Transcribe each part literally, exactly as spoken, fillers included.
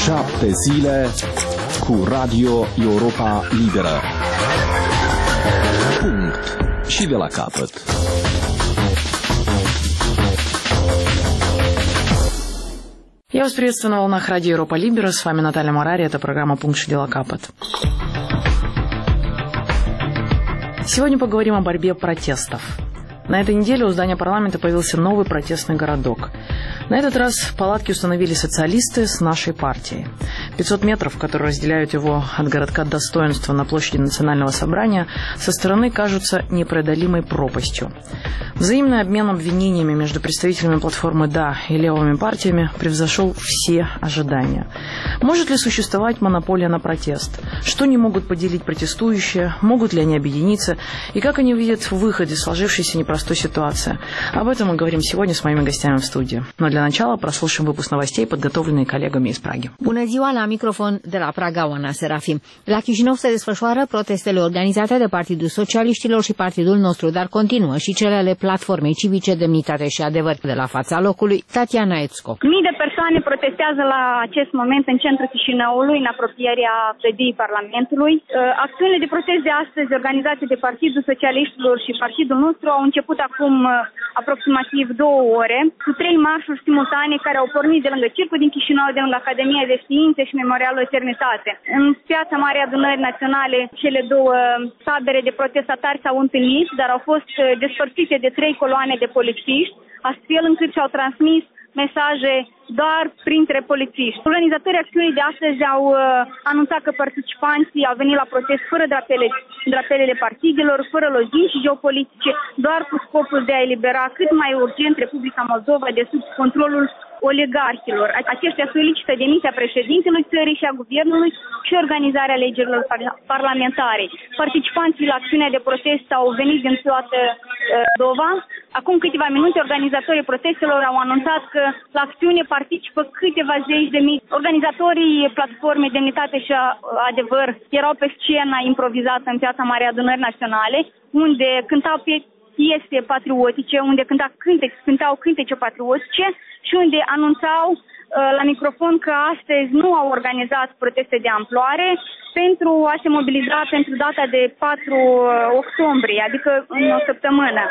Șapte zile cu Radio Europa Liberă. Punct. Și de la capăt. Я вас приветствую на волнах Радио Европа Либера. С вами Наталья Морари. Это программа «Пункт Шидела Капот». Сегодня поговорим о борьбе протестов. На этой неделе у здания парламента появился новый протестный городок. На этот раз палатки установили социалисты с нашей партией. пятьсот метров, которые разделяют его от городка Достоинства на площади Национального собрания, со стороны кажутся непреодолимой пропастью. Взаимный обмен обвинениями между представителями платформы «Да» и левыми партиями превзошел все ожидания. Может ли существовать монополия на протест? Что не могут поделить протестующие? Могут ли они объединиться? И как они видят выход из сложившейся непростой ситуации? Об этом мы говорим сегодня с моими гостями в студии. Но для начала прослушаем выпуск новостей, подготовленные коллегами из Праги. Bună ziua, la microfon de la Praga, Oana Serafim. La Chișinău se desfășoară protestele organizate de Partidul Socialiștilor și Partidul nostru, dar continuă și cele ale Platformei Civice, Demnitate și Adevăr. De la fața locului, Tatiana Ețco. Mii de persoane protestează la acest moment în centrul Chișinăului, în apropierea clădirii Parlamentului. Acțiunile de protest de astăzi organizate de Partidul Socialiștilor și Partidul nostru au început acum aproximativ două ore, cu trei marșuri simultane care au pornit de lângă Circul din Chișinău, de lângă Academia de Științe și Memorialul Eternitate. În Piața Mare Adunării Naționale, cele două tabere de protestatari s-au întâlnit, dar au fost despărțite de trei coloane de polițiști, astfel încât și-au transmis mesaje doar printre polițiști. Organizatorii acțiunii de astăzi au uh, anunțat că participanții au venit la protest fără drapele, drapelele partidelor, fără lozinci geopolitice, doar cu scopul de a elibera cât mai urgent Republica Moldova de sub controlul oligarhilor. Aceștia solicită demisia președintelui țării și a guvernului și organizarea alegerilor parlamentare. Participanții la acțiunea de protest au venit din toată Moldova. Acum câteva minute, organizatorii protestelor au anunțat că la acțiune participă câteva zeci de mii. Organizatorii Platformei Demnitate și Adevăr erau pe scena improvizată în Piața Mare Adunării Naționale, unde cântau piese patriotice, unde cânta cântece, cântau cântece patriotice și unde anunțau la microfon că astăzi nu au organizat proteste de amploare pentru a se mobiliza pentru data de patru octombrie, adică în o săptămână.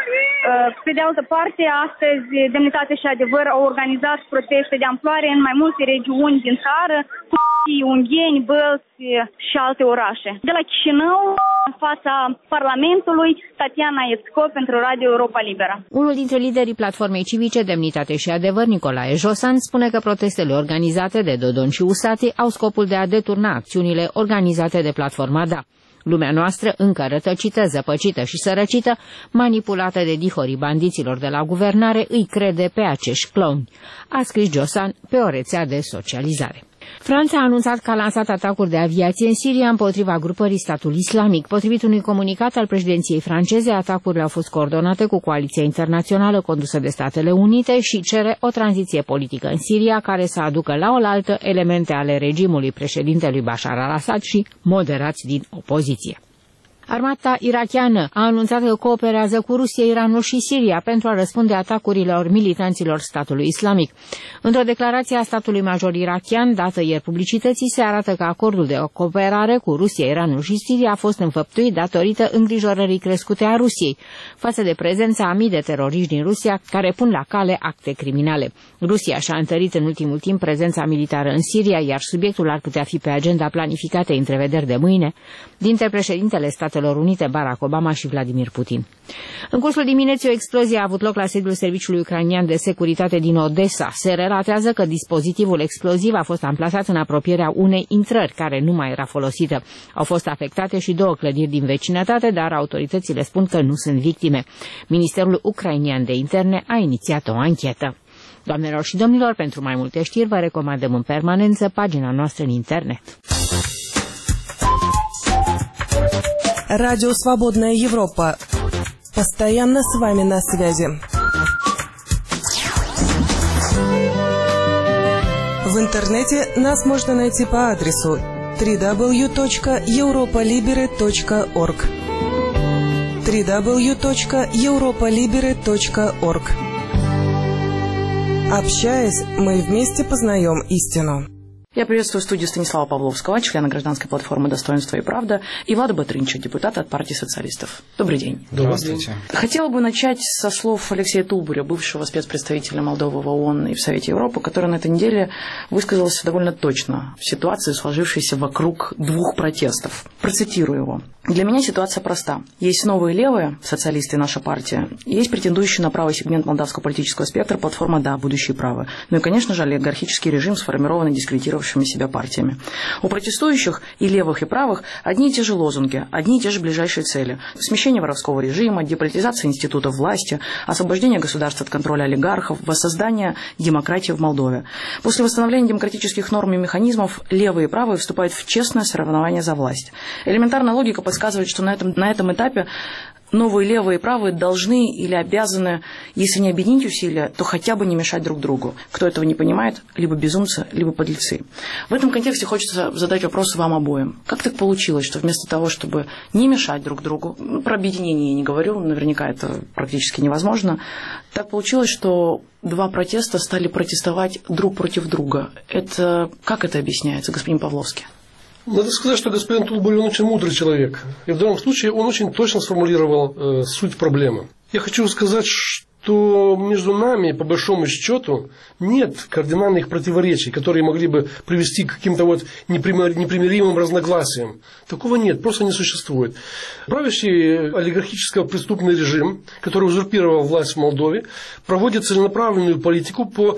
Pe de altă parte, astăzi Demnitate și Adevăr au organizat proteste de amploare în mai multe regiuni din țară, Ungheni, Bălți și alte orașe. De la Chișinău, în fața Parlamentului, Tatiana Ețco pentru Radio Europa Liberă. Unul dintre liderii Platformei Civice, Demnitate și Adevăr, Nicolae Josan, spune că protestele organizate de Dodon și Usati au scopul de a deturna acțiunile organizate de Platforma Da. Lumea noastră, încă rătăcită, zăpăcită și sărăcită, manipulată de dihorii bandiților de la guvernare, îi crede pe acești cloni, a scris Josan pe o rețea de socializare. Franța a anunțat că a lansat atacuri de aviație în Siria împotriva grupării Statul Islamic. Potrivit unui comunicat al președinției franceze, atacurile au fost coordonate cu coaliția internațională condusă de Statele Unite și cere o tranziție politică în Siria care să aducă la oaltă elemente ale regimului președintelui Bashar al-Assad și moderați din opoziție. Armata irakiană a anunțat că cooperează cu Rusia, Iranul și Siria pentru a răspunde atacurilor militanților statului islamic. Într-o declarație a statului major irakian dată ieri publicității se arată că acordul de cooperare cu Rusia, Iranul și Siria a fost înfăptuit datorită îngrijorării crescute a Rusiei față de prezența a mii de teroriști din Rusia care pun la cale acte criminale. Rusia și-a întărit în ultimul timp prezența militară în Siria, iar subiectul ar putea fi pe agenda planificată întrevederi de mâine dintre președintele Statelor Unite, Barack Obama și Vladimir Putin. În cursul dimineții, o explozie a avut loc la sediul Serviciului Ucrainian de Securitate din Odessa. Se relatează că dispozitivul exploziv a fost amplasat în apropierea unei intrări care nu mai era folosită. Au fost afectate și două clădiri din vecinătate, dar autoritățile spun că nu sunt victime. Ministerul Ucrainian de Interne a inițiat o anchetă. Doamnelor și domnilor, pentru mai multe știri vă recomandăm în permanență pagina noastră în internet. Радио «Свободная Европа». Постоянно с вами на связи. В интернете нас можно найти по адресу дабл ю дабл ю дабл ю точка европа либере точка орг дабл ю дабл ю дабл ю точка европа либере точка орг. Общаясь, мы вместе познаем истину. Я приветствую в студии Станислава Павловского, члена гражданской платформы «Достоинство и правда», и Влада Батринча, депутата от партии социалистов. Добрый день. Здравствуйте. Хотела бы начать со слов Алексея Тулбуря, бывшего спецпредставителя Молдовы в ООН и в Совете Европы, который на этой неделе высказался довольно точно в ситуации, сложившейся вокруг двух протестов. Процитирую его. «Для меня ситуация проста. Есть новые левые, социалисты и наша партия, есть претендующие на правый сегмент молдавского политического спектра платформа «Да, будущее право». Ну и, конечно же, олигархический режим, сформированный дискредитированным себя партиями. У протестующих и левых, и правых одни и те же лозунги, одни и те же ближайшие цели. Смещение воровского режима, деполитизация институтов власти, освобождение государства от контроля олигархов, воссоздание демократии в Молдове. После восстановления демократических норм и механизмов левые и правые вступают в честное соревнование за власть. Элементарная логика подсказывает, что на этом, на этом этапе новые левые и правые должны или обязаны, если не объединить усилия, то хотя бы не мешать друг другу. Кто этого не понимает, либо безумцы, либо подлецы. В этом контексте хочется задать вопрос вам обоим. Как так получилось, что вместо того, чтобы не мешать друг другу, ну, про объединение я не говорю, наверняка это практически невозможно, так получилось, что два протеста стали протестовать друг против друга. Это как это объясняется, господин Павловский? Надо сказать, что господин Тулбур он очень мудрый человек. И в данном случае он очень точно сформулировал э, суть проблемы. Я хочу сказать, что между нами, по большому счету, нет кардинальных противоречий, которые могли бы привести к каким-то вот непримиримым разногласиям. Такого нет, просто не существует. Правящий олигархическо-преступный режим, который узурпировал власть в Молдове, проводит целенаправленную политику по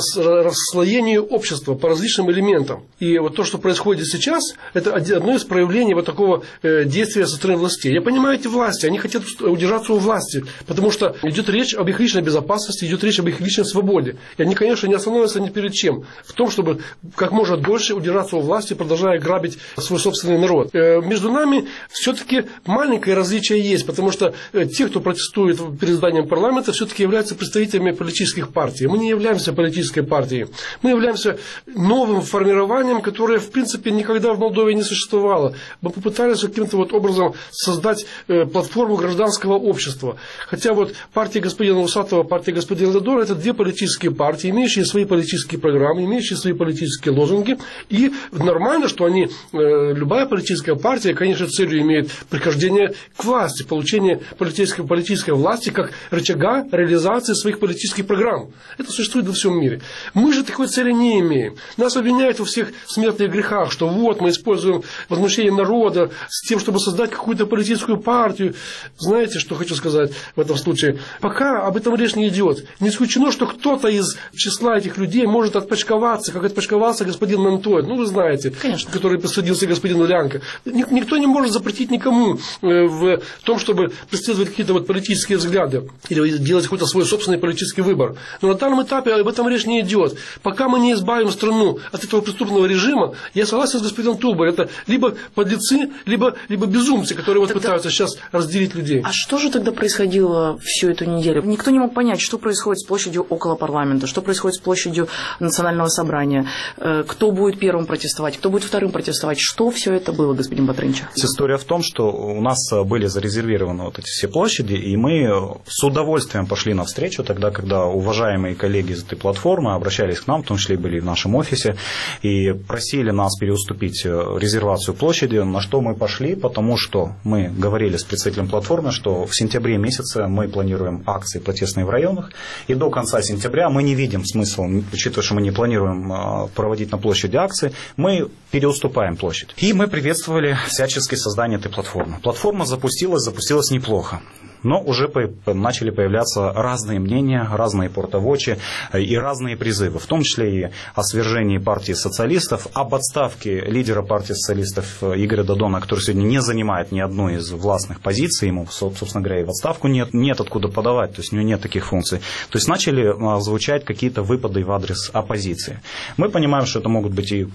расслоению общества по различным элементам. И вот то, что происходит сейчас, это одно из проявлений вот такого действия со стороны властей. Я понимаю эти власти, они хотят удержаться у власти, потому что идет речь об их личной безопасности, идет речь об их личной свободе. И они, конечно, не остановятся ни перед чем в том, чтобы как можно дольше удержаться у власти, продолжая грабить свой собственный народ. Между нами все-таки маленькое различие есть, потому что те, кто протестует перед зданием парламента, все-таки являются представителями политических партий. Мы не являемся политической партией. Мы являемся новым формированием, которое, в принципе, никогда в Молдове не существовало. Мы попытались каким-то вот образом создать платформу гражданского общества. Хотя вот партия господина Усатова, партия господина Додора — это две политические партии, имеющие свои политические программы, имеющие свои политические лозунги. И нормально, что они, любая политическая партия, конечно, целью имеет прихождение к власти, получение политической, политической власти как рычага реализации своих политических программ. Это существует во всем мире. Мы же такой цели не имеем. Нас обвиняют во всех смертных грехах, что вот мы используем возмущение народа с тем, чтобы создать какую-то политическую партию. Знаете, что хочу сказать в этом случае? Пока об этом речь не идет. Не исключено, что кто-то из числа этих людей может отпочковаться, как отпочковался господин Монтоид, ну вы знаете, конечно, который посадился господину Лянко. Никто не может запретить никому в том, чтобы преследовать какие-то вот политические взгляды или делать какой-то свой собственный политический выбор. Но на данном этапе об этом речь не идет. Пока мы не избавим страну от этого преступного режима, я согласен с господином Тулбой, это либо подлецы, либо, либо безумцы, которые вот тогда... пытаются сейчас разделить людей. А что же тогда происходило всю эту неделю? Никто не мог понять, что происходит с площадью около парламента, что происходит с площадью национального собрания, кто будет первым протестовать, кто будет вторым протестовать, что все это было, господин Батринча? История в том, что у нас были зарезервированы вот эти все площади, и мы с удовольствием пошли навстречу тогда, когда уважаемые коллеги из этой платформы обращались к нам, в том числе были в нашем офисе, и просили нас переуступить резервацию площади, на что мы пошли, потому что мы говорили с представителем платформы, что в сентябре месяце мы планируем акции протестные в районах, и до конца сентября мы не видим смысла, учитывая, что мы не планируем проводить на площади акции, мы переуступаем площадь. И мы приветствовали всячески создание этой платформы. Платформа запустилась, запустилась неплохо. Но уже начали появляться разные мнения, разные портовочи и разные призывы, в том числе и о свержении партии социалистов, об отставке лидера партии социалистов Игоря Додона, который сегодня не занимает ни одной из властных позиций, ему, собственно говоря, и в отставку нет, нет откуда подавать, то есть у него нет таких функций. То есть начали звучать какие-то выпады в адрес оппозиции. Мы понимаем, что это могут быть и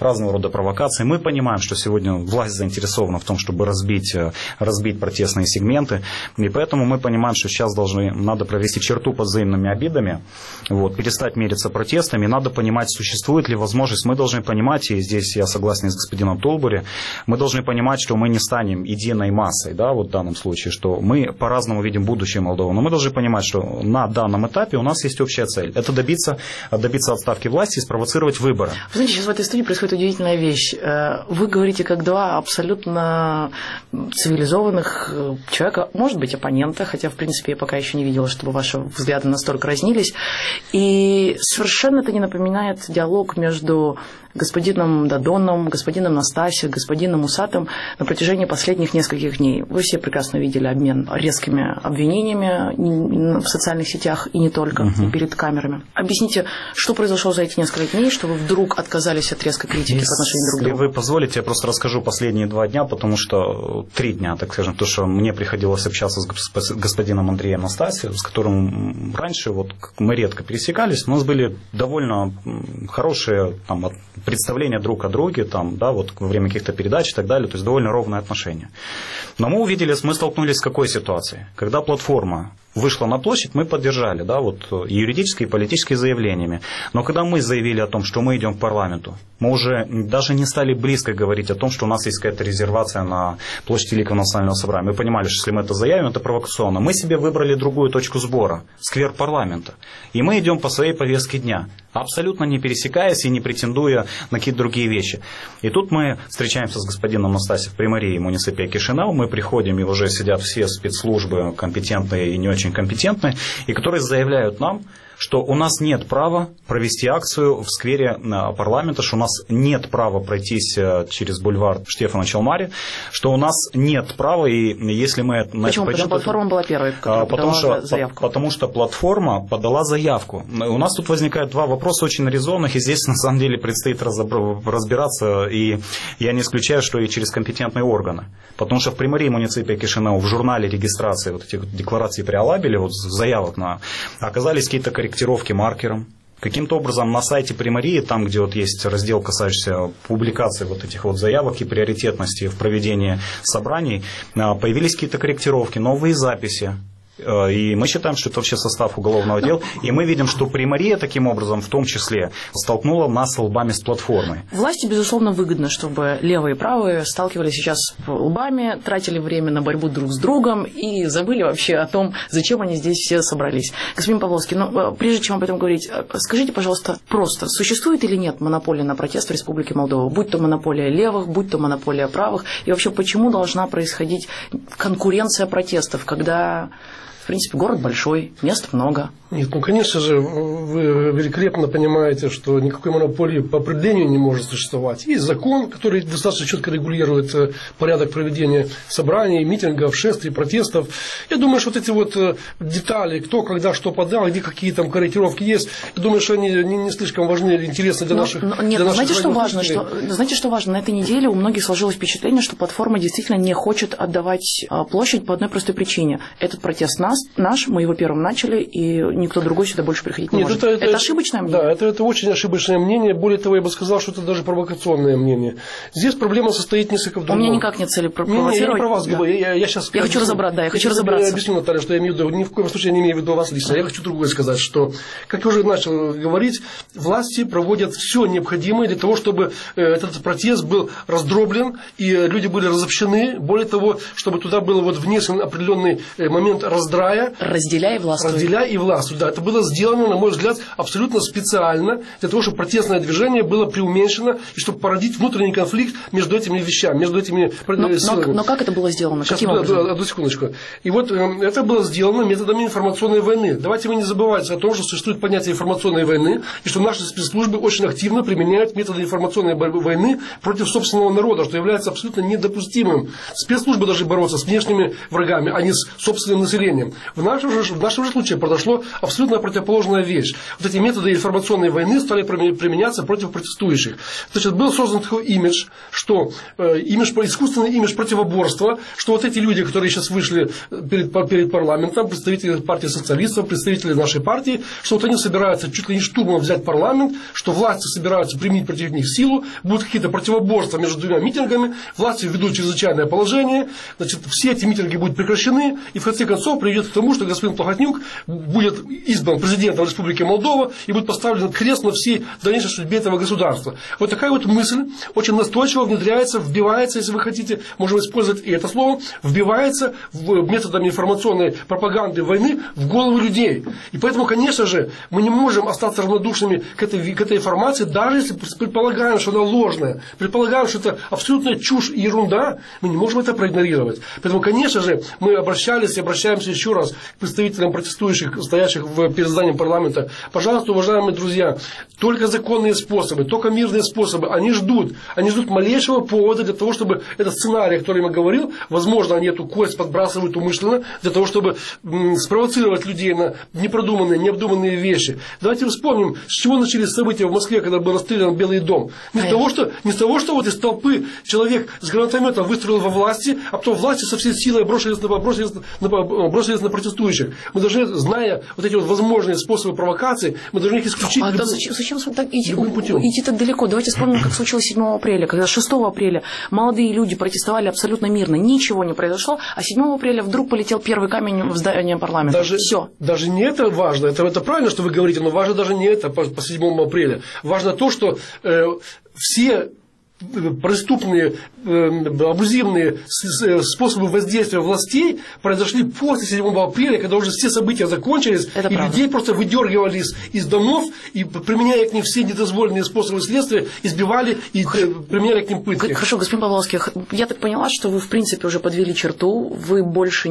разного рода провокации. Мы понимаем, что сегодня власть заинтересована в том, чтобы разбить, разбить протестные сегменты, и поэтому мы понимаем, что сейчас должны, надо провести черту под взаимными обидами, вот, перестать мериться протестами, надо понимать, существует ли возможность, мы должны понимать, и здесь я согласен с господином Толбури, мы должны понимать, что мы не станем единой массой, да, вот в данном случае, что мы по-разному видим будущее Молдовы, но мы должны понимать, что на данном этапе у нас есть общая цель, это добиться, добиться отставки власти и спровоцировать выборы. Вы знаете, сейчас в этой студии происходит удивительная вещь. Вы говорите как два абсолютно цивилизованных человека, может быть, оппонента, хотя, в принципе, я пока еще не видела, чтобы ваши взгляды настолько разнились. И совершенно это не напоминает диалог между господином Дадоном, господином Настасио, господином Усатым на протяжении последних нескольких дней. Вы все прекрасно видели обмен резкими обвинениями в социальных сетях и не только, угу. перед камерами. Объясните, что произошло за эти несколько дней, что вы вдруг отказались от резкой критики Если по отношению друг к другу? Если вы позволите, я просто расскажу последние два дня, потому что три дня, так скажем, то, что мне приходилось общаться с господином Андреем Настасио, с которым раньше вот, мы редко пересекались, у нас были довольно хорошие там, представления друг о друге, там, да, вот, во время каких-то передач и так далее, то есть довольно ровные отношения. Но мы увидели, мы столкнулись с какой ситуацией? Когда платформа вышла на площадь, мы поддержали, да, вот, юридические и политические заявлениями. Но когда мы заявили о том, что мы идем к парламенту, мы уже даже не стали близко говорить о том, что у нас есть какая-то резервация на площади Великого национального собрания. Мы понимали, что если мы это заявим, это провокационно. Мы себе выбрали другую точку сбора, сквер парламента. И мы идем по своей повестке дня, абсолютно не пересекаясь и не претендуя на какие-то другие вещи. И тут мы встречаемся с господином Настасио в примарии муниципия Кишинев, мы приходим, и уже сидят все спецслужбы, компетентные и не очень компетентные, и которые заявляют нам, что у нас нет права провести акцию в сквере парламента, что у нас нет права пройтись через бульвар Штефана Челмари, что у нас нет права, и если мы... Почему? Потому что платформа была первой, которая потому подала что, заявку. Потому что платформа подала заявку. У нас тут возникают два вопроса очень резонных, и здесь на самом деле предстоит разбираться, и я не исключаю, что и через компетентные органы. Потому что в примарии муниципия Кишинев в журнале регистрации вот этих деклараций преалабели, вот заявок на, оказались какие-то корректировки маркером. Каким-то образом на сайте примарии, там, где вот есть раздел, касающийся публикации вот этих вот заявок и приоритетности в проведении собраний, появились какие-то корректировки, новые записи. И мы считаем, что это вообще состав уголовного дела. И мы видим, что примария таким образом, в том числе, столкнула нас лбами с платформой. Власти, безусловно, выгодно, чтобы левые и правые сталкивались сейчас лбами, тратили время на борьбу друг с другом и забыли вообще о том, зачем они здесь все собрались. Господин Павловский, ну, прежде чем об этом говорить, скажите, пожалуйста, просто, существует или нет монополия на протест в Республике Молдова? Будь то монополия левых, будь то монополия правых. И вообще, почему должна происходить конкуренция протестов, когда... В принципе, город большой, мест много. Нет, ну, конечно же, вы великолепно понимаете, что никакой монополии по определению не может существовать. Есть закон, который достаточно четко регулирует порядок проведения собраний, митингов, шествий, протестов. Я думаю, что вот эти вот детали, кто, когда, что подал, где какие там корректировки есть, я думаю, что они не, не слишком важны или интересны для но, наших но, Нет, для наших знаете, что важно? Что, знаете, что важно? На этой неделе у многих сложилось впечатление, что платформа действительно не хочет отдавать площадь по одной простой причине. Этот протест нас, наш, мы его первым начали, и никто другой сюда больше приходить не Нет, может. Это, это, это ошибочное мнение? Да, это, это очень ошибочное мнение. Более того, я бы сказал, что это даже провокационное мнение. Здесь проблема состоит несколько в другом. У меня никак нет цели провоцировать. Не, не, я не про вас да. говорю. Я, я, сейчас, я хочу разобраться, да, я хочу я разобраться. Я объясню, Наталья, что я имею в виду. Ни в коем случае я не имею в виду вас лично. Я хочу другое сказать, что, как я уже начал говорить, власти проводят все необходимое для того, чтобы этот протест был раздроблен, и люди были разобщены. Более того, чтобы туда был вот внесен определенный момент раздрая. Разделяй и властвуй. Разделяй и властвуй, да. Это было сделано, на мой взгляд, абсолютно специально, для того, чтобы протестное движение было преуменьшено, и чтобы породить внутренний конфликт между этими вещами, между этими но, силами. Но, но как это было сделано? Сейчас, Каким одну, образом? одну секундочку. И вот э, это было сделано методами информационной войны. Давайте вы не забывайте о том, что существует понятие информационной войны, и что наши спецслужбы очень активно применяют методы информационной войны против собственного народа, что является абсолютно недопустимым. Спецслужбы должны бороться с внешними врагами, а не с собственным населением. В нашем же, в нашем же случае произошло абсолютно противоположная вещь. Вот эти методы информационной войны стали применяться против протестующих. Значит, был создан такой имидж, что э, имидж, искусственный имидж противоборства, что вот эти люди, которые сейчас вышли перед, перед парламентом, представители партии социалистов, представители нашей партии, что вот они собираются чуть ли не штурмом взять парламент, что власти собираются применить против них силу, будут какие-то противоборства между двумя митингами, власти введут чрезвычайное положение, значит, все эти митинги будут прекращены, и в конце концов приведет к тому, что господин Плохотнюк будет избран президентом Республики Молдова и будет поставлен крест на всей дальнейшей судьбе этого государства. Вот такая вот мысль очень настойчиво внедряется, вбивается, если вы хотите, можем использовать и это слово, вбивается в методами информационной пропаганды войны в голову людей. И поэтому, конечно же, мы не можем остаться равнодушными к этой, к этой информации, даже если предполагаем, что она ложная, предполагаем, что это абсолютная чушь и ерунда, мы не можем это проигнорировать. Поэтому, конечно же, мы обращались и обращаемся еще раз к представителям протестующих, стоящих в, перед зданием парламента. Пожалуйста, уважаемые друзья, только законные способы, только мирные способы, они ждут, они ждут малейшего повода для того, чтобы этот сценарий, о котором я говорил, возможно, они эту кость подбрасывают умышленно, для того, чтобы м, спровоцировать людей на непродуманные, необдуманные вещи. Давайте вспомним, с чего начались события в Москве, когда был расстрелян Белый дом. Не с того, что, не с того, что вот из толпы человек с гранатометом выстрелил во власти, а потом власти со всей силой бросились на, бросились на, бросились на протестующих. Мы должны, зная вот эти вот возможные способы провокации, мы должны их исключить. А любым, зачем, зачем так идти, путем. идти так далеко? Давайте вспомним, как случилось седьмого апреля, когда шестого апреля молодые люди протестовали абсолютно мирно, ничего не произошло, а седьмого апреля вдруг полетел первый камень в здание парламента. Даже, Все. Даже не это важно, это, это правильно, что вы говорите, но важно даже не это по, по седьмому апреля. Важно то, что э, все преступные, э, абузивные способы воздействия властей произошли после седьмого апреля, когда уже все события закончились, это и правда. людей просто выдергивали из, из домов и, применяя к ним все недозволенные способы следствия, избивали и Х... применяли к ним пытки. Хорошо, господин Павловский, я так поняла, что вы, в принципе, уже подвели черту, вы больше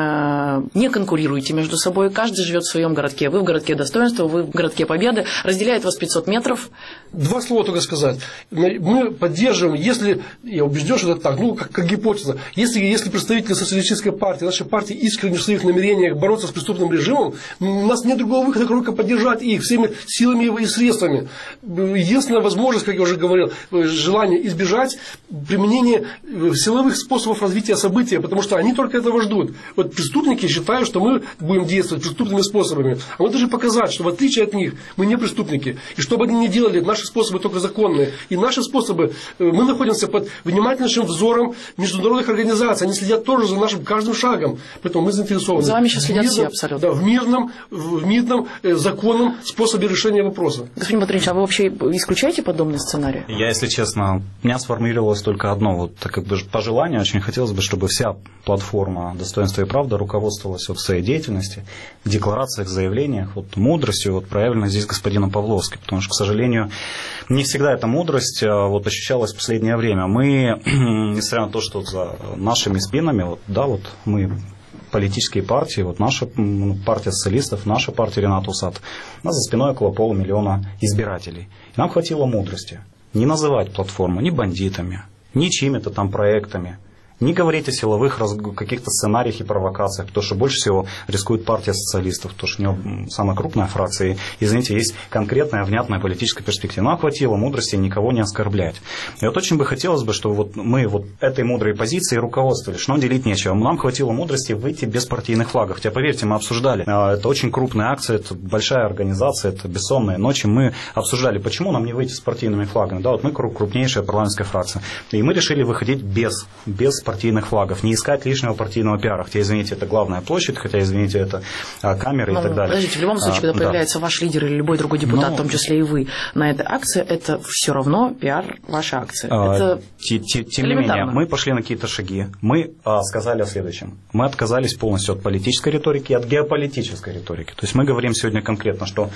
не, не конкурируете между собой, каждый живет в своем городке. Вы в городке достоинства, вы в городке Победы, разделяет вас пятьсот метров. Два слова только сказать. Мы поддерживаем, если, я убежден, что это так, ну, как, как гипотеза, если, если представители социалистической партии, нашей партии искренне в своих намерениях бороться с преступным режимом, у нас нет другого выхода, кроме как поддержать их всеми силами и средствами. Единственная возможность, как я уже говорил, желание избежать применения силовых способов развития события, потому что они только этого ждут. Вот преступники считают, что мы будем действовать преступными способами, а мы должны показать, что в отличие от них мы не преступники, и что бы они ни делали, наши способы только законные, и наши способы, мы находимся под внимательнейшим взором международных организаций, они следят тоже за нашим каждым шагом, поэтому мы заинтересованы за вами сейчас следят мирном, все абсолютно. Да, в мирном, в мирном, законном способе решения вопроса. Господин Батуринич, а вы вообще исключаете подобный сценарий? Я, если честно, у меня сформулировалось только одно вот, как бы, пожелание, очень хотелось бы, чтобы вся платформа «Достоинство и правда» руководствовалась вот в своей деятельности, в декларациях, заявлениях, вот, мудростью, вот, проявленной здесь господином Павловским, потому что, к сожалению, не всегда эта мудрость вот, ощущалась в последнее время. Мы, несмотря на то, что за нашими спинами, вот, да, вот мы политические партии, вот наша партия социалистов, наша партия Рената Усат, у нас за спиной около полумиллиона избирателей. И нам хватило мудрости не называть платформу ни бандитами, ни чьими-то там проектами, не говорить о силовых каких-то сценариях и провокациях, потому что больше всего рискует партия социалистов, потому что у нее самая крупная фракция, и, извините, есть конкретная, внятная политическая перспектива. Нам хватило мудрости никого не оскорблять. И вот очень бы хотелось бы, чтобы вот мы вот этой мудрой позицией руководствовались, что нам делить нечего. Нам хватило мудрости выйти без партийных флагов. Хотя, поверьте, мы обсуждали, это очень крупная акция, это большая организация, это бессонные ночи. Мы обсуждали, почему нам не выйти с партийными флагами. Да, вот мы крупнейшая парламентская фракция. И мы решили выходить без, без партийных флагов, не искать лишнего партийного пиара. Хотя, извините, это главная площадь, хотя, извините, это а, камеры ну, и так далее. Подождите, в любом случае, а, когда да. появляется ваш лидер или любой другой депутат, ну, в том числе и вы, на этой акции, это все равно пиар вашей акции. А, это тем, тем не менее, мы пошли на какие-то шаги. Мы а, сказали о следующем. Мы отказались полностью от политической риторики и от геополитической риторики. То есть мы говорим сегодня конкретно, что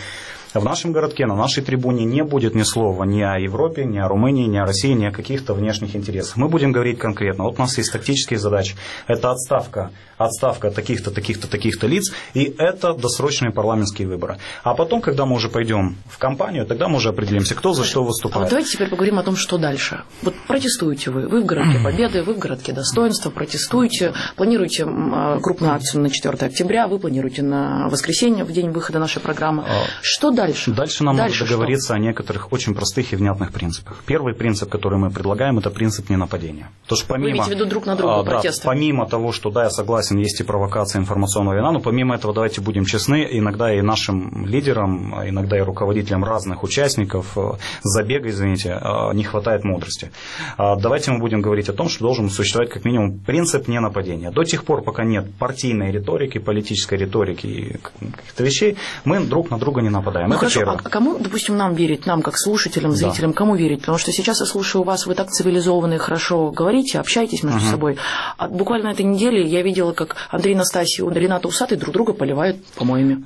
В нашем городке, на нашей трибуне не будет ни слова ни о Европе, ни о Румынии, ни о России, ни о каких-то внешних интересах. Мы будем говорить конкретно. Вот у нас есть тактические задачи. Это отставка, отставка таких-то, таких-то, таких-то лиц, и это досрочные парламентские выборы. А потом, когда мы уже пойдем в кампанию, тогда мы уже определимся, кто за что выступает. А вот давайте теперь поговорим о том, что дальше. Вот протестуете вы. Вы в городке Победы, вы в городке Достоинства, протестуете, планируете крупную акцию на четвёртое октября, вы планируете на воскресенье, в день выхода нашей программы. Что дальше? Дальше нам дальше надо договориться что? о некоторых очень простых и внятных принципах. Первый принцип, который мы предлагаем, это принцип ненападения. Потому что помимо, вы имеете в виду друг на друга а, протесты? Да, помимо того, что, да, я согласен, есть и провокация информационного вина, но помимо этого, давайте будем честны, иногда и нашим лидерам, иногда и руководителям разных участников забега, извините, не хватает мудрости. Давайте мы будем говорить о том, что должен существовать как минимум принцип ненападения. До тех пор, пока нет партийной риторики, политической риторики и каких-то вещей, мы друг на друга не нападаем. Ну, это хорошо, первое. А кому, допустим, нам верить, нам как слушателям, зрителям, да. кому верить? Потому что сейчас я слушаю вас, вы так цивилизованные, хорошо говорите, общаетесь между uh-huh. собой. А буквально на этой неделе я видела, как Андрей Настасьев и Рената Усатый друг друга поливают помоями.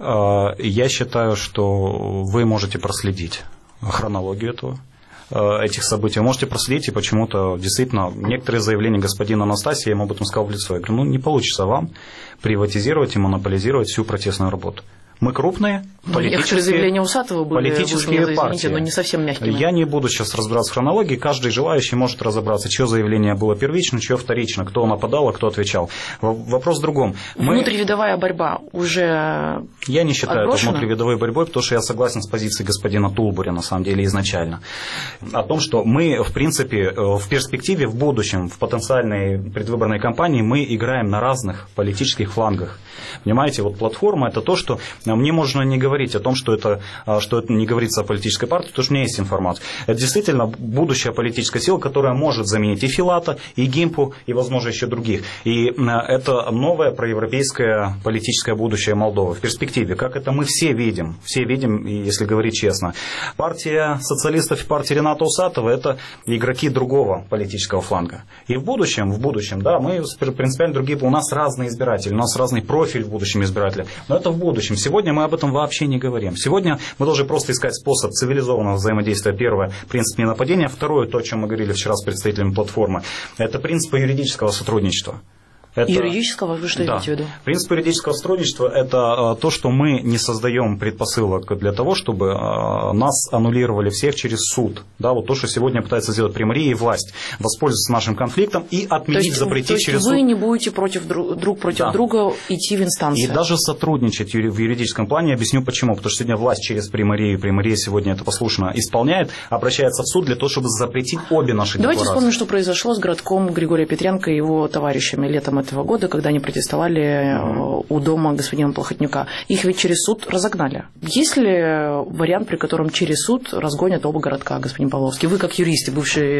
Я считаю, что вы можете проследить хронологию этого. этих событий. Вы можете проследить, и почему-то действительно некоторые заявления господина Анастасия, я ему об этом сказал в лицо. Я говорю, ну не получится вам приватизировать и монополизировать всю протестную работу. Мы крупные, политические, заявления Усатого были, политические извините, партии. но не совсем мягкими. Я не буду сейчас разбираться в хронологии. Каждый желающий может разобраться, чье заявление было первично, чье вторично, кто нападал, а кто отвечал. Вопрос в другом. Мы... Внутривидовая борьба уже Я не считаю отброшена? это внутривидовой борьбой, потому что я согласен с позицией господина Тулбуря, на самом деле, изначально. О том, что мы, в принципе, в перспективе, в будущем, в потенциальной предвыборной кампании мы играем на разных политических флангах. Понимаете, вот платформа – это то, что мне можно не говорить о том, что это, что это не говорится о политической партии, потому что у меня есть информация. Это действительно будущая политическая сила, которая может заменить и Филата, и Гимпу, и, возможно, еще других. И это новое проевропейское политическое будущее Молдовы в перспективе. Как это мы все видим, все видим, если говорить честно. Партия социалистов и партия Рената Усатова – это игроки другого политического фланга. И в будущем, в будущем, да, мы принципиально другие, у нас разные избиратели, у нас разный профиль в будущем избирателя. Но это в будущем. Сегодня мы об этом вообще не говорим. Сегодня мы должны просто искать способ цивилизованного взаимодействия. Первое – принцип ненападения. Второе – то, о чем мы говорили вчера с представителями платформы – это принцип юридического сотрудничества. Это... Юридического? Вы что да. имеете в виду? Принцип юридического сотрудничества – это то, что мы не создаем предпосылок для того, чтобы нас аннулировали всех через суд. Да, вот то, что сегодня пытается сделать Примария и власть, воспользоваться нашим конфликтом и отменить, то есть, запретить то есть через вы суд. не будете против, друг против да. друга идти в инстанции? И даже сотрудничать в юридическом плане. Объясню почему. Потому что сегодня власть через Примарию, Примария сегодня это послушно исполняет, обращается в суд для того, чтобы запретить обе наши Давайте декларации. вспомним, что произошло с городком Григория Петренко и его товарищами летом этого года, когда они протестовали у дома господина Плохотнюка. Их ведь через суд разогнали. Есть ли вариант, при котором через суд разгонят оба городка, господин Павловский? Вы, как юрист, бывший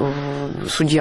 судья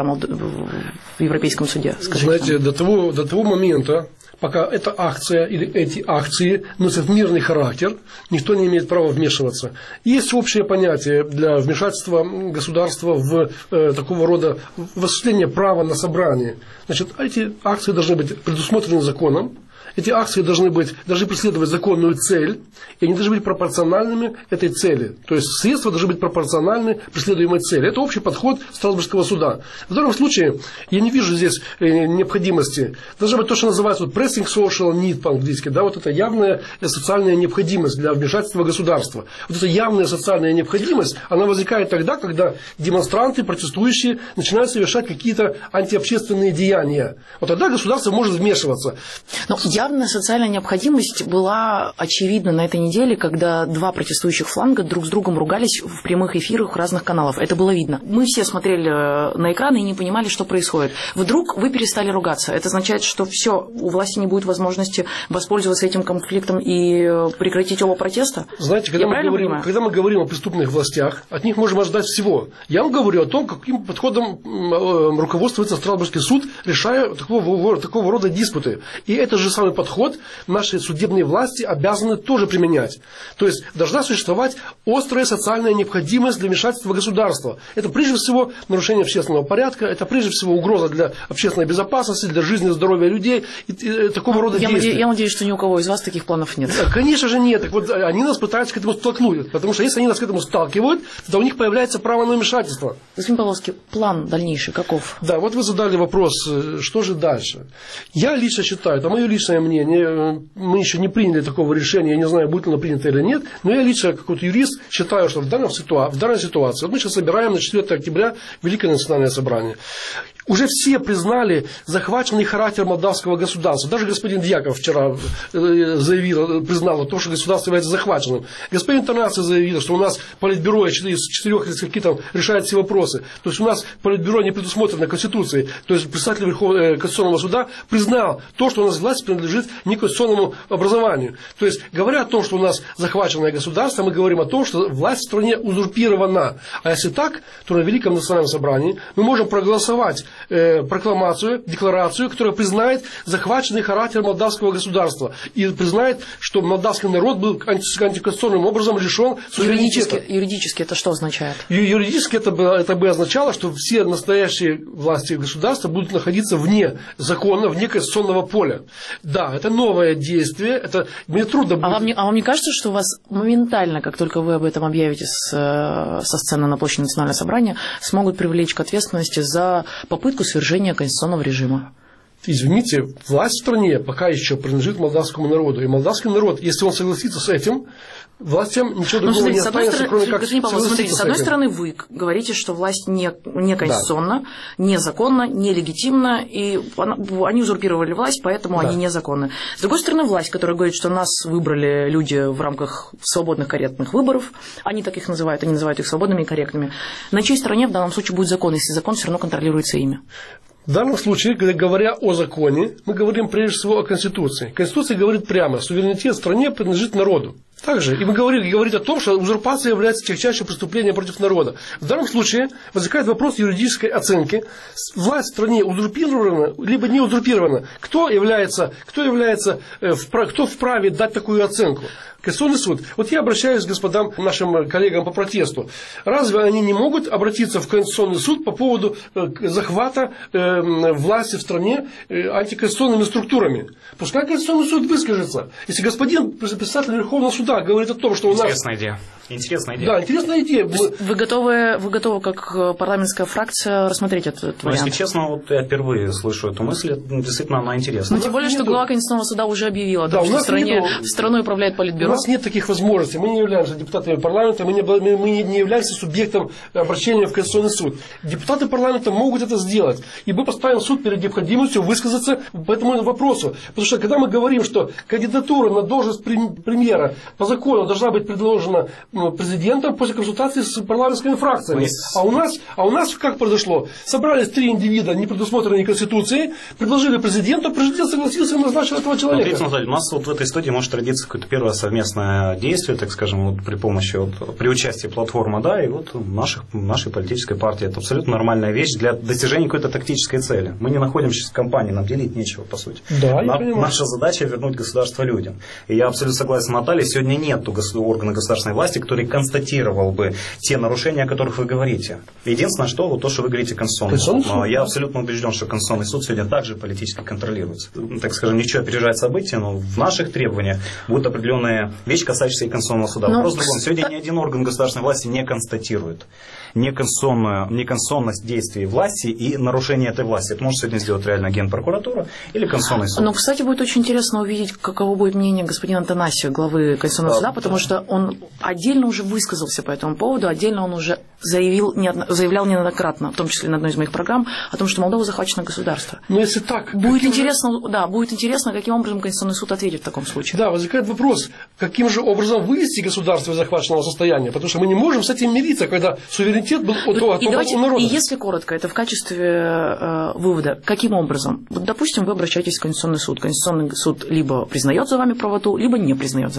в Европейском суде, скажите. Знаете, до того, до того момента, пока эта акция или эти акции носят мирный характер, никто не имеет права вмешиваться. Есть общее понятие для вмешательства государства в э, такого рода в осуществление права на собрание. Значит, эти акции должны быть предусмотрены законом. Эти акции должны, быть, должны преследовать законную цель, и они должны быть пропорциональными этой цели. То есть средства должны быть пропорциональны преследуемой цели. Это общий подход Страсбургского суда. В данном случае я не вижу здесь необходимости. Должна быть то, что называется вот pressing social need по-английски. Да, вот это явная социальная необходимость для вмешательства государства. Вот эта явная социальная необходимость, она возникает тогда, когда демонстранты, протестующие начинают совершать какие-то антиобщественные деяния. Вот тогда государство может вмешиваться. Но явная социальная необходимость была очевидна на этой неделе, когда два протестующих фланга друг с другом ругались в прямых эфирах разных каналов. Это было видно. Мы все смотрели на экраны и не понимали, что происходит. Вдруг вы перестали ругаться. Это означает, что все, у власти не будет возможности воспользоваться этим конфликтом и прекратить оба протеста? Знаете, когда, мы говорим, когда мы говорим о преступных властях, от них можем ожидать всего. Я вам говорю о том, каким подходом руководствуется Страсбургский суд, решая такого, такого рода диспуты. И это же самое самый подход наши судебные власти обязаны тоже применять. То есть должна существовать острая социальная необходимость для вмешательства государства. Это прежде всего нарушение общественного порядка, это прежде всего угроза для общественной безопасности, для жизни и здоровья людей и, и, и такого рода я действия. Надеюсь, я надеюсь, что ни у кого из вас таких планов нет. Конечно же нет. Так вот, они нас пытаются к этому столкнуть. Потому что если они нас к этому сталкивают, то у них появляется право на вмешательство. Господин Павловский, план дальнейший каков? Да, вот вы задали вопрос, что же дальше. Я лично считаю, это мое личное мнение, мы еще не приняли такого решения, я не знаю, будет оно принято или нет, но я лично, как вот юрист, считаю, что в данной ситуации, в данной ситуации вот мы сейчас собираем на четвёртое октября Великое национальное собрание. Уже все признали захваченный характер молдавского государства. Даже господин Дьяков вчера заявил, признал то, что государство является захваченным. Господин Танасов заявил, что у нас политбюро из четырех или там решает все вопросы. То есть у нас политбюро не предусмотрено Конституцией. То есть представитель Верховного Конституционного суда признал то, что у нас власть принадлежит не конституционному образованию. То есть говоря о том, что у нас захваченное государство, мы говорим о том, что власть в стране узурпирована. А если так, то на Великом национальном собрании мы можем проголосовать прокламацию, декларацию, которая признает захваченный характер молдавского государства и признает, что молдавский народ был антиконституционным образом лишен суверенитета. Юридически, юридически это что означает? Юридически это бы, это бы означало, что все настоящие власти государства будут находиться вне закона, вне конституционного поля. Да, это новое действие, это мне трудно будет... А вам, не, а вам не кажется, что у вас моментально, как только вы об этом объявите с, со сцены на площади Национального собрания, смогут привлечь к ответственности за попытку попытку свержения конституционного режима? Извините, власть в стране пока еще принадлежит молдавскому народу. И молдавский народ, если он согласится с этим, властям ничего другого смотрите, не останется, стороны, кроме как господин Павлов, смотрите, с одной стороны, вы говорите, что власть не, не конституционна, да. незаконна, нелегитимна, и они узурпировали власть, поэтому да. они незаконны. С другой стороны, власть, которая говорит, что нас выбрали люди в рамках свободных, корректных выборов, они так их называют, они называют их свободными и корректными. На чьей стороне в данном случае будет закон, если закон все равно контролируется ими? В данном случае, когда говоря о законе, мы говорим прежде всего о Конституции. Конституция говорит прямо, суверенитет в стране принадлежит народу. Также, и мы говорим, говорить о том, что узурпация является тягчайшим преступлением против народа. В данном случае возникает вопрос юридической оценки. Власть в стране узурпирована, либо не узурпирована. Кто является, кто является, кто вправе дать такую оценку? Конституционный суд. Вот я обращаюсь к господам, нашим коллегам по протесту. Разве они не могут обратиться в Конституционный суд по поводу захвата э, власти в стране э, антиконституционными структурами? Пускай Конституционный суд выскажется. Если господин председатель Верховного суда говорит о том, что у нас... Интересная идея. Интересная идея. Да, интересная идея. Вы готовы, вы готовы, как парламентская фракция, рассмотреть этот вариант? Если честно, вот я впервые слышу эту мысль, действительно она интересна. Ну, тем более, что глава Конституционного суда уже объявила, да, что в стране, в страной управляет политбюро. У нас нет таких возможностей. Мы не являемся депутатами парламента, мы не, мы не являемся субъектом обращения в Конституционный суд. Депутаты парламента могут это сделать. И мы поставим суд перед необходимостью высказаться по этому вопросу. Потому что когда мы говорим, что кандидатура на должность премьера по закону должна быть предложена президентом после консультации с парламентскими фракциями. А у нас, а у нас как произошло? Собрались три индивида, не предусмотренные Конституцией, предложили президенту, президент согласился и назначил этого человека. Смотрите, Наталья, у нас вот в этой студии может родиться какое-то первое совместное действие, так скажем, вот при помощи, вот, при участии платформы, да, и вот наших, нашей политической партии. Это абсолютно нормальная вещь для достижения какой-то тактической цели. Мы не находимся в компании, нам делить нечего, по сути. Да, На, наша задача вернуть государство людям. И я абсолютно согласен с Натальей, сегодня нет органа государственной власти, который констатировал бы те нарушения, о которых вы говорите. Единственное, что вот то, что вы говорите, Конституционный суд. Но я абсолютно убежден, что Конституционный суд сегодня также политически контролируется. Так скажем, ничего опережает события, но в наших требованиях будут определенные вещи, касающиеся и Конституционного суда. Вопрос в другом. Сегодня ни один орган государственной власти не констатирует неконституционную, неконституционность действий власти и нарушение этой власти. Это может сегодня сделать реально Генпрокуратура или Конституционный суд. Но, кстати, будет очень интересно увидеть, каково будет мнение господина Танасия, главы Конституционного суда, потому что он отдельно уже высказался по этому поводу, отдельно он уже заявил, заявлял неоднократно, в том числе на одной из моих программ, о том, что Молдова захвачена государство. Но если так... Будет интересно, же... да, будет интересно, каким образом Конституционный суд ответит в таком случае. Да, возникает вопрос, каким же образом вывести государство из захваченного состояния, потому что мы не можем с этим мириться, когда суверенитет был от, от, и, давайте, от народа. И если коротко, это в качестве э, вывода, каким образом? Вот, допустим, вы обращаетесь в Конституционный суд. Конституционный суд либо признает за вами правоту, либо не признает за вами правоту.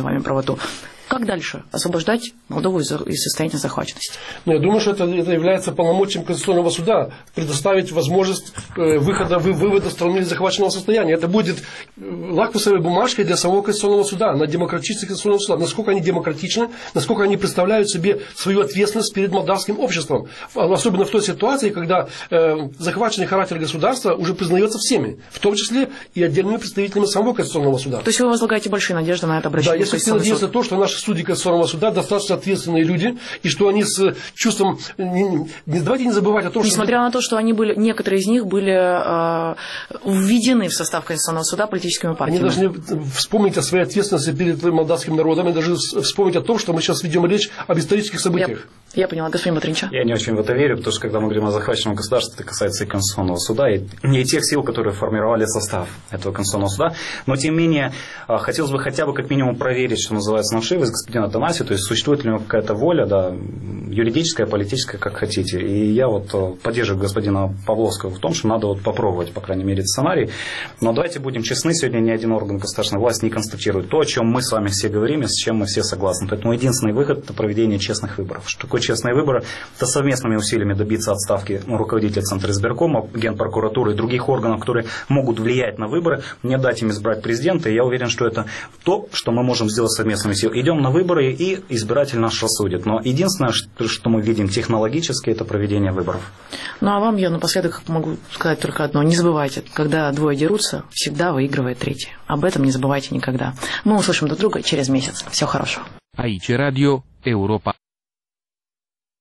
работу. Как дальше освобождать Молдову из, из состояния захваченности? Ну, я думаю, что это, это является полномочием Конституционного суда предоставить возможность э, выхода, вы, вывода страны из захваченного состояния. Это будет лакмусовой бумажкой для самого Конституционного суда, на демократичности Конституционного суда. Насколько они демократичны, насколько они представляют себе свою ответственность перед молдавским обществом. Особенно в той ситуации, когда э, захваченный характер государства уже признается всеми, в том числе и отдельными представителями самого Конституционного суда. То есть вы возлагаете большие надежды на это обращение? Да, я, собственно, надеюсь на то, что наши судьи Конституционного суда достаточно ответственные люди, и что они с чувством... Не, не, давайте не забывать о том, что... Несмотря на то, что они были, некоторые из них были э, введены в состав Конституционного суда политическими партиями. Они должны вспомнить о своей ответственности перед молдавским народом, и даже вспомнить о том, что мы сейчас ведем речь об исторических событиях. Я, я поняла. Господин Батринча. Я не очень в это верю, потому что когда мы говорим о захваченном государстве, это касается и Конституционного суда, и не тех сил, которые формировали состав этого Конституционного суда. Но, тем не менее, хотелось бы хотя бы как минимум проверить, что называется, на вшивость господина Танасия, то есть существует ли у него какая-то воля, да, юридическая, политическая, как хотите. И я вот поддерживаю господина Павловского в том, что надо вот попробовать, по крайней мере, сценарий. Но давайте будем честны, сегодня ни один орган государственной власти не констатирует то, о чем мы с вами все говорим и с чем мы все согласны. Поэтому единственный выход – это проведение честных выборов. Что такое честные выборы? Это совместными усилиями добиться отставки руководителя Центра избиркома, Генпрокуратуры и других органов, которые могут влиять на выборы, не дать им избрать президента. И я уверен, что это то, что мы можем сделать совместными силами. Идем на выборы, и избиратель наш рассудит. Но единственное, что мы видим технологически, это проведение выборов. Ну а вам я напоследок могу сказать только одно. Не забывайте, когда двое дерутся, всегда выигрывает третий. Об этом не забывайте никогда. Мы услышим друг друга через месяц. Всего хорошего. Aici Radio Europa